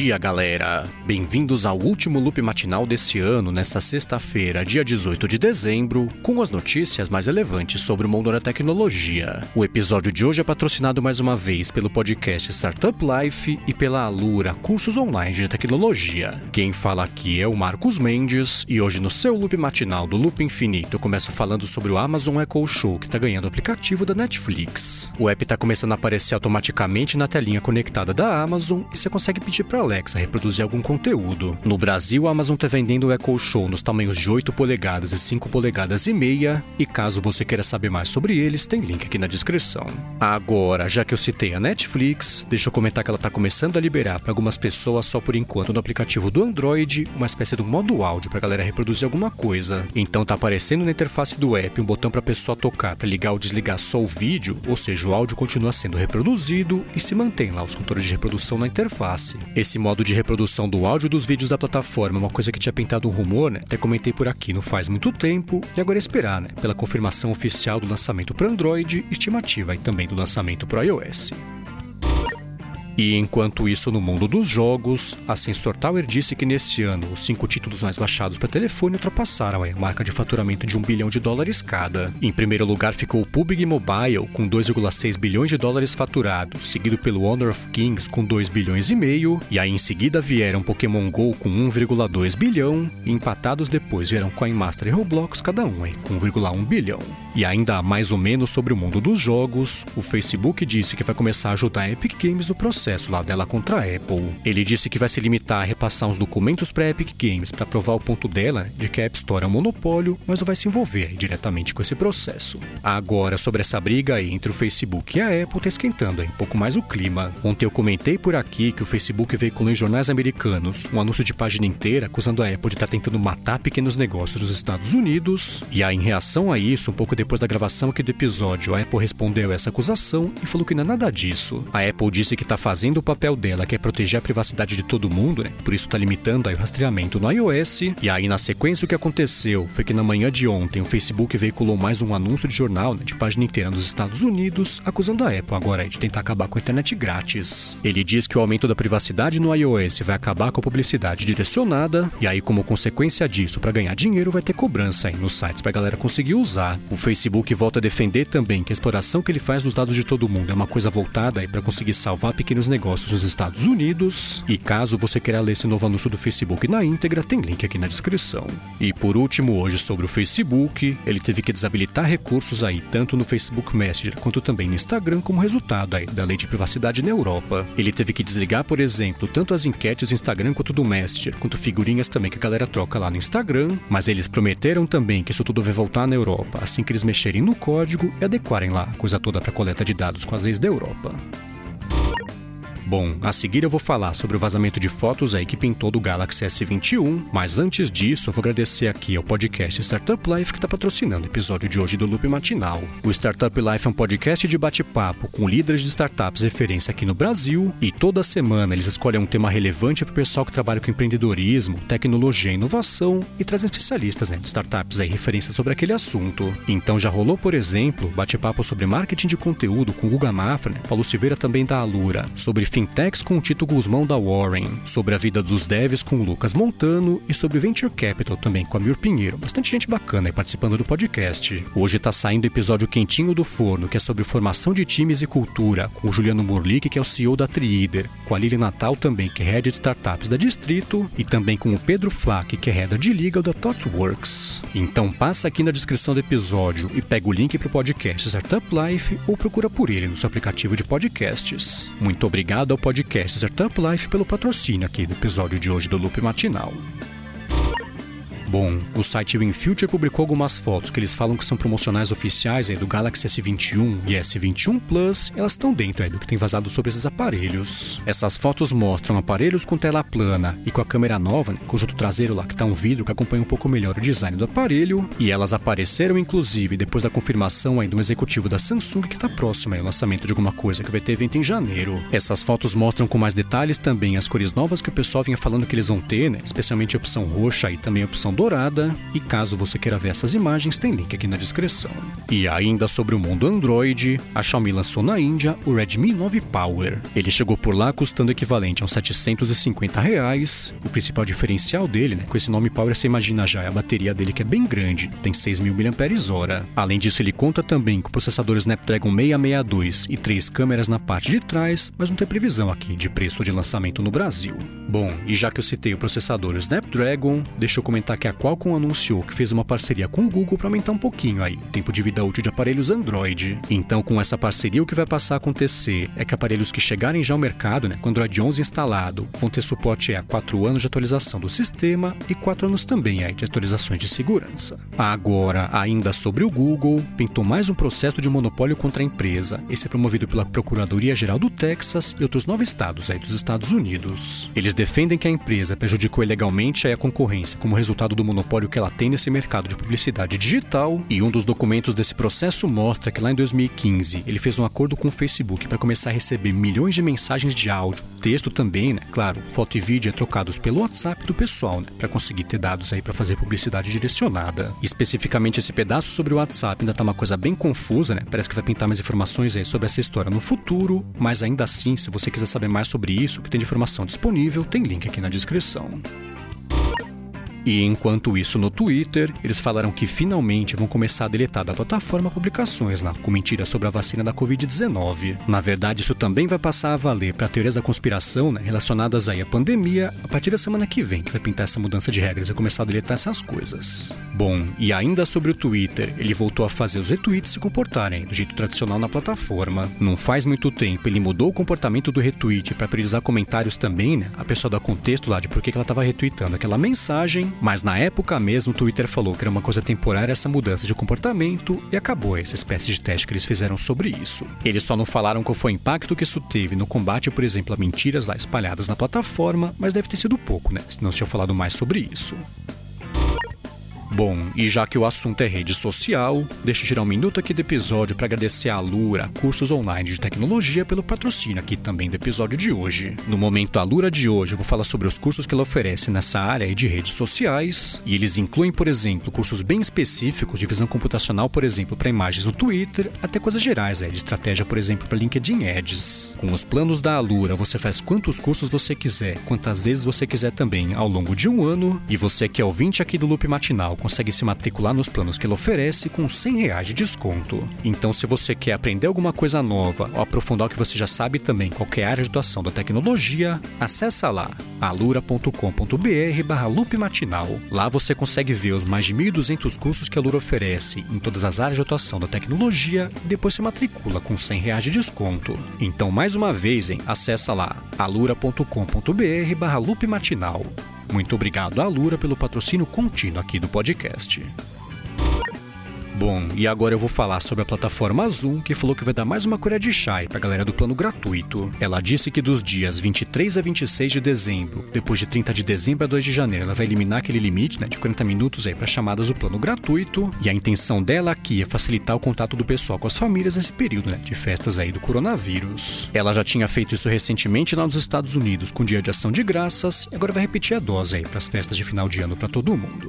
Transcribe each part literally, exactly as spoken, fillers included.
dia, galera! Bem-vindos ao último loop matinal desse ano, nesta sexta-feira, dia dezoito de dezembro, com as notícias mais relevantes sobre o mundo da tecnologia. O episódio de hoje é patrocinado mais uma vez pelo podcast Startup Life e pela Alura, cursos online de tecnologia. Quem fala aqui é o Marcos Mendes, e hoje no seu loop matinal do Loop Infinito eu começo falando sobre o Amazon Echo Show, que está ganhando o aplicativo da Netflix. O app está começando a aparecer automaticamente na telinha conectada da Amazon e você consegue pedir para Alexa reproduzir algum conteúdo. No Brasil, a Amazon está vendendo o Echo Show nos tamanhos de oito polegadas e cinco polegadas e meia, e caso você queira saber mais sobre eles, tem link aqui na descrição. Agora, já que eu citei a Netflix, deixa eu comentar que ela está começando a liberar para algumas pessoas só por enquanto no aplicativo do Android, uma espécie de um modo áudio para a galera reproduzir alguma coisa. Então tá aparecendo na interface do app um botão para a pessoa tocar para ligar ou desligar só o vídeo, ou seja, o áudio continua sendo reproduzido e se mantém lá os controles de reprodução na interface. Esse modo de reprodução do áudio dos vídeos da plataforma é uma coisa que tinha pintado um rumor, né? Até comentei por aqui não faz muito tempo, e agora é esperar, né? Pela confirmação oficial do lançamento para Android, estimativa e também do lançamento para iOS. E enquanto isso, no mundo dos jogos, a Sensor Tower disse que nesse ano os cinco títulos mais baixados para telefone ultrapassaram a marca de faturamento de um bilhão de dólares cada. Em primeiro lugar ficou o P U B G Mobile, com dois vírgula seis bilhões de dólares faturados, seguido pelo Honor of Kings, com dois bilhões e meio, e aí em seguida vieram Pokémon GO com um vírgula dois bilhão, e empatados depois vieram Coin Master e Roblox, cada um hein, com um vírgula um bilhão. E ainda mais ou menos sobre o mundo dos jogos, o Facebook disse que vai começar a ajudar a Epic Games no processo lá dela contra a Apple. Ele disse que vai se limitar a repassar os documentos para a Epic Games para provar o ponto dela de que a App Store é um monopólio, mas não vai se envolver aí diretamente com esse processo. Agora, sobre essa briga aí entre o Facebook e a Apple, tá esquentando aí um pouco mais o clima. Ontem eu comentei por aqui que o Facebook veiculou em jornais americanos um anúncio de página inteira acusando a Apple de estar tentando matar pequenos negócios dos Estados Unidos, e aí em reação a isso, um pouco depois da gravação aqui do episódio, a Apple respondeu essa acusação e falou que não é nada disso. A Apple disse que está fazendo Fazendo o papel dela, que é proteger a privacidade de todo mundo, né? Por isso tá limitando aí o rastreamento no iOS. E aí, na sequência, o que aconteceu foi que na manhã de ontem o Facebook veiculou mais um anúncio de jornal, né, de página inteira nos Estados Unidos, acusando a Apple agora aí de tentar acabar com a internet grátis. Ele diz que o aumento da privacidade no iOS vai acabar com a publicidade direcionada, e aí, como consequência disso, para ganhar dinheiro, vai ter cobrança aí nos sites pra galera conseguir usar. O Facebook volta a defender também que a exploração que ele faz dos dados de todo mundo é uma coisa voltada aí para conseguir salvar pequenos negócios nos Estados Unidos, e caso você queira ler esse novo anúncio do Facebook na íntegra, tem link aqui na descrição. E por último, hoje sobre o Facebook, ele teve que desabilitar recursos aí tanto no Facebook Messenger quanto também no Instagram como resultado aí da lei de privacidade na Europa. Ele teve que desligar, por exemplo, tanto as enquetes do Instagram quanto do Messenger, quanto figurinhas também que a galera troca lá no Instagram, mas eles prometeram também que isso tudo vai voltar na Europa assim que eles mexerem no código e adequarem lá a coisa toda para coleta de dados com as leis da Europa. Bom, a seguir eu vou falar sobre o vazamento de fotos aí que pintou do Galaxy S vinte e um, mas antes disso eu vou agradecer aqui ao podcast Startup Life que está patrocinando o episódio de hoje do Loop Matinal. O Startup Life é um podcast de bate-papo com líderes de startups referência aqui no Brasil, e toda semana eles escolhem um tema relevante para o pessoal que trabalha com empreendedorismo, tecnologia e inovação, e trazem especialistas, né, de startups aí referência sobre aquele assunto. Então já rolou, por exemplo, bate-papo sobre marketing de conteúdo com o Guga Mafra, né, Paulo Silveira também da Alura, sobre Fintechs com o Tito Guzmão da Warren, sobre a vida dos devs com o Lucas Montano e sobre Venture Capital também com a Mir Pinheiro. Bastante gente bacana aí participando do podcast. Hoje tá saindo o episódio quentinho do forno, que é sobre formação de times e cultura, com o Juliano Murlik, que é o C E O da Triider, com a Lili Natal também, que é Head de Startups da Distrito, e também com o Pedro Flack, que é Head de Legal da ThoughtWorks. Então passa aqui na descrição do episódio e pega o link pro podcast Startup Life ou procura por ele no seu aplicativo de podcasts. Muito obrigado ao podcast Startup Life pelo patrocínio aqui do episódio de hoje do Loop Matinal. Bom, o site WinFuture publicou algumas fotos que eles falam que são promocionais oficiais aí do Galaxy S vinte e um e S vinte e um Plus, elas estão dentro aí do que tem vazado sobre esses aparelhos. Essas fotos mostram aparelhos com tela plana e com a câmera nova, né, conjunto traseiro lá que tá um vidro que acompanha um pouco melhor o design do aparelho, e elas apareceram inclusive depois da confirmação aí do executivo da Samsung que tá próximo aí ao lançamento de alguma coisa que vai ter evento em janeiro. Essas fotos mostram com mais detalhes também as cores novas que o pessoal vinha falando que eles vão ter, né, especialmente a opção roxa e também a opção dourada, dourada, e caso você queira ver essas imagens, tem link aqui na descrição. E ainda sobre o mundo Android, a Xiaomi lançou na Índia o Redmi nove Power. Ele chegou por lá custando equivalente a uns setecentos e cinquenta reais. O principal diferencial dele, né, com esse nome Power você imagina já, é a bateria dele que é bem grande, tem seis mil miliampères-hora. Além disso, ele conta também com o processador Snapdragon seiscentos e sessenta e dois e três câmeras na parte de trás, mas não tem previsão aqui de preço de lançamento no Brasil. Bom, e já que eu citei o processador Snapdragon, deixa eu comentar que a Qualcomm anunciou que fez uma parceria com o Google para aumentar um pouquinho aí o tempo de vida útil de aparelhos Android. Então, com essa parceria, o que vai passar a acontecer é que aparelhos que chegarem já ao mercado, né, com Android onze instalado, vão ter suporte a quatro anos de atualização do sistema e quatro anos também aí de atualizações de segurança. Agora, ainda sobre o Google, pintou mais um processo de monopólio contra a empresa. Esse é promovido pela Procuradoria-Geral do Texas e outros nove estados aí dos Estados Unidos. Eles defendem que a empresa prejudicou ilegalmente a concorrência como resultado do monopólio que ela tem nesse mercado de publicidade digital, e um dos documentos desse processo mostra que lá em dois mil e quinze ele fez um acordo com o Facebook para começar a receber milhões de mensagens de áudio, texto também, né? Claro, foto e vídeo é trocados pelo WhatsApp do pessoal, né? Para conseguir ter dados aí para fazer publicidade direcionada. Especificamente esse pedaço sobre o WhatsApp ainda tá uma coisa bem confusa, né? Parece que vai pintar mais informações aí sobre essa história no futuro, mas ainda assim, se você quiser saber mais sobre isso, o que tem de informação disponível, tem link aqui na descrição. E enquanto isso, no Twitter, eles falaram que finalmente vão começar a deletar da plataforma publicações lá com mentiras sobre a vacina da covid dezenove. Na verdade, isso também vai passar a valer para teorias da conspiração, né, relacionadas aí à pandemia, a partir da semana que vem, que vai pintar essa mudança de regras e começar a deletar essas coisas. Bom, e ainda sobre o Twitter, ele voltou a fazer os retweets se comportarem do jeito tradicional na plataforma. Não faz muito tempo, ele mudou o comportamento do retweet para priorizar comentários também, né, a pessoa dá contexto lá de por que ela estava retweetando aquela mensagem. Mas na época mesmo o Twitter falou que era uma coisa temporária essa mudança de comportamento e acabou essa espécie de teste que eles fizeram sobre isso. Eles só não falaram qual foi o impacto que isso teve no combate, por exemplo, a mentiras lá espalhadas na plataforma, mas deve ter sido pouco, né? Senão se tinha falado mais sobre isso. Bom, e já que o assunto é rede social, deixa eu tirar um minuto aqui do episódio para agradecer a Alura, cursos online de tecnologia, pelo patrocínio aqui também do episódio de hoje. No momento Alura de hoje, eu vou falar sobre os cursos que ela oferece nessa área de redes sociais, e eles incluem, por exemplo, cursos bem específicos de visão computacional, por exemplo, para imagens no Twitter, até coisas gerais aí, de estratégia, por exemplo, para LinkedIn Ads. Com os planos da Alura, você faz quantos cursos você quiser, quantas vezes você quiser também, ao longo de um ano, e você que é ouvinte aqui do Loop Matinal, consegue se matricular nos planos que ele oferece com cem reais de desconto. Então, se você quer aprender alguma coisa nova ou aprofundar o que você já sabe também, qualquer área de atuação da tecnologia, acessa lá alura ponto com ponto br barra loop matinal. Lá você consegue ver os mais de mil e duzentos cursos que a Alura oferece em todas as áreas de atuação da tecnologia e depois se matricula com cem reais de desconto. Então, mais uma vez, hein, acessa lá alura ponto com ponto br barra loop matinal. Muito obrigado à Alura pelo patrocínio contínuo aqui do podcast. Bom, e agora eu vou falar sobre a plataforma Zoom, que falou que vai dar mais uma colher de chá pra galera do plano gratuito. Ela disse que dos dias vinte e três a vinte e seis de dezembro, depois de trinta de dezembro a dois de janeiro, ela vai eliminar aquele limite, né, de quarenta minutos aí para chamadas do plano gratuito, e a intenção dela aqui é facilitar o contato do pessoal com as famílias nesse período, né, de festas aí do coronavírus. Ela já tinha feito isso recentemente lá nos Estados Unidos com o Dia de Ação de Graças, e agora vai repetir a dose aí para as festas de final de ano para todo mundo.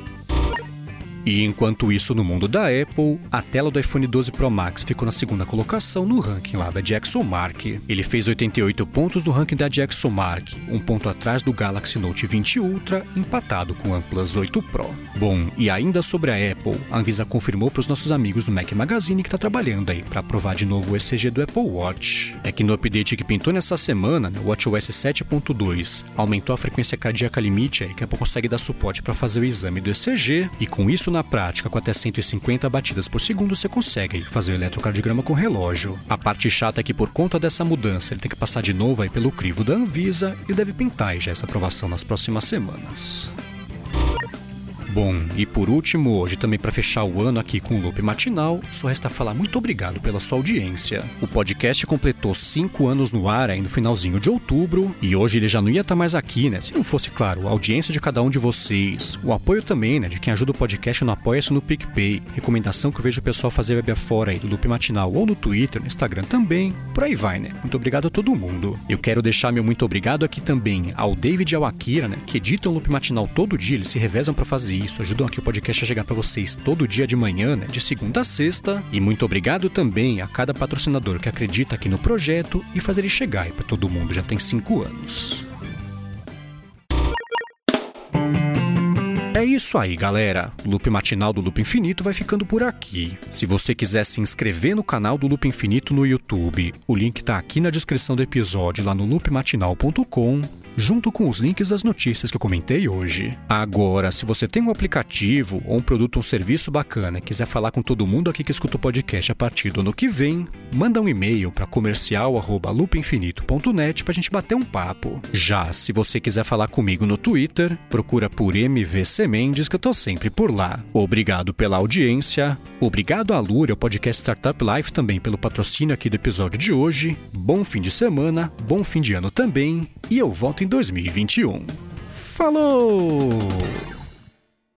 E enquanto isso, no mundo da Apple, a tela do iPhone doze Pro Max ficou na segunda colocação no ranking lá da DxOMark. Ele fez oitenta e oito pontos no ranking da DxOMark, um ponto atrás do Galaxy Note vinte Ultra, empatado com o OnePlus oito Pro. Bom, e ainda sobre a Apple, a Anvisa confirmou para os nossos amigos do Mac Magazine que está trabalhando aí para aprovar de novo o E C G do Apple Watch. É que no update que pintou nessa semana, né, o WatchOS sete ponto dois aumentou a frequência cardíaca limite aí, que a Apple consegue dar suporte para fazer o exame do E C G, e com isso na prática, com até cento e cinquenta batidas por segundo, você consegue fazer o eletrocardiograma com relógio. A parte chata é que por conta dessa mudança, ele tem que passar de novo aí pelo crivo da Anvisa e deve pintar aí já essa aprovação nas próximas semanas. Bom, e por último, hoje também para fechar o ano aqui com o Loop Matinal, só resta falar muito obrigado pela sua audiência. O podcast completou cinco anos no ar aí no finalzinho de outubro, e hoje ele já não ia estar mais aqui, né? Se não fosse, claro, a audiência de cada um de vocês, o apoio também, né, de quem ajuda o podcast no Apoia-se no PicPay, recomendação que eu vejo o pessoal fazer web afora aí do Loop Matinal, ou no Twitter, no Instagram também, por aí vai, né? Muito obrigado a todo mundo. Eu quero deixar meu muito obrigado aqui também ao David e ao Akira, né, que editam o Loop Matinal todo dia, eles se revezam para fazer isso, ajudam aqui o podcast a chegar para vocês todo dia de manhã, né, de segunda a sexta. E muito obrigado também a cada patrocinador que acredita aqui no projeto e faz ele chegar para todo mundo, já tem cinco anos. É isso aí, galera. O Loop Matinal do Loop Infinito vai ficando por aqui. Se você quiser se inscrever no canal do Loop Infinito no YouTube, o link tá aqui na descrição do episódio lá no loop matinal ponto com, junto com os links das notícias que eu comentei hoje. Agora, se você tem um aplicativo ou um produto ou um serviço bacana e quiser falar com todo mundo aqui que escuta o podcast a partir do ano que vem, manda um e-mail para comercial arroba loop infinito ponto net pra gente bater um papo. Já se você quiser falar comigo no Twitter, procura por M V C Mendes que eu tô sempre por lá. Obrigado pela audiência, obrigado a Lura, o podcast Startup Life também pelo patrocínio aqui do episódio de hoje. Bom fim de semana, bom fim de ano também, e eu volto em dois mil e vinte e um. Falou!